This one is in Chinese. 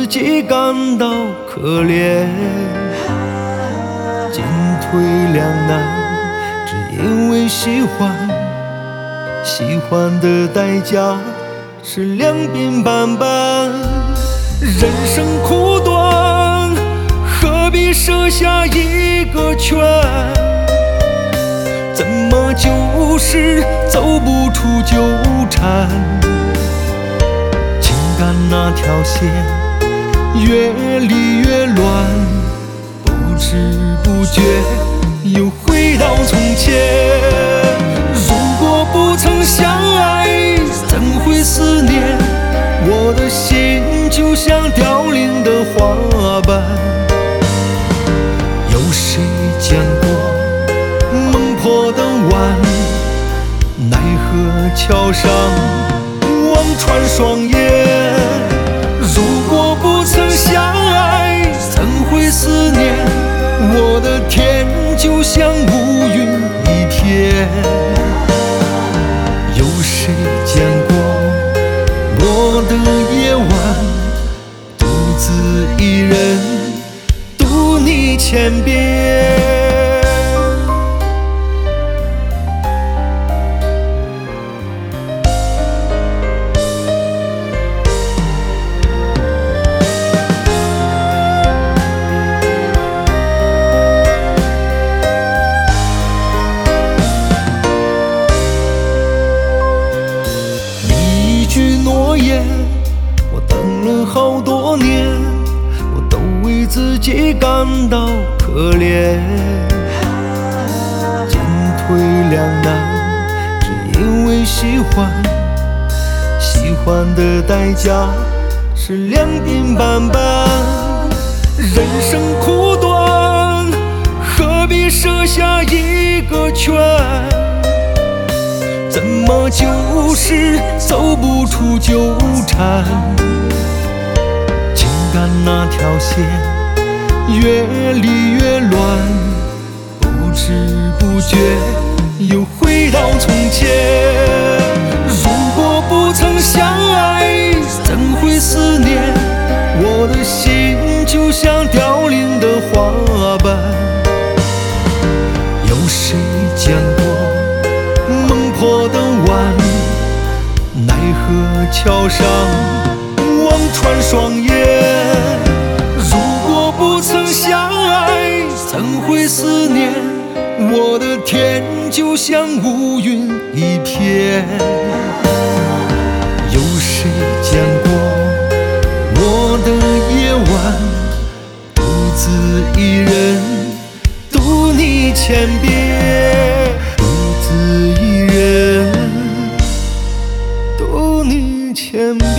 己感到可怜，进退两难，只因为喜欢，喜欢的代价是两鬓斑斑。人生苦短，何必设下一个圈？怎么就是走不出纠缠？情感那条线越理越乱，不知不觉又回到从前。如果不曾相爱，怎会思念？我的心就像凋零的花瓣。有谁见过梦破的碗？奈何桥上望穿双眼。如果不曾相爱，怎会思念？我的天就像乌云一片。有谁见过我的夜晚，独自一人渡你千遍？我等了好多年，我都为自己感到可怜。进退两难，只因为喜欢，喜欢的代价是两鬓斑斑。人生苦短，何必设下一个圈？怎么就是走不出纠缠？情感那条线越理越乱，不知不觉又回到从前。如果不曾相爱，怎会思念？我的心就像凋零的花瓣。有谁见过梦破的碗？奈何桥上望穿双眼。如果不曾相爱，怎会思念？我的天就像乌云一片。有谁见过我的夜晚，独自一人渡你千遍？独自一人渡你千遍。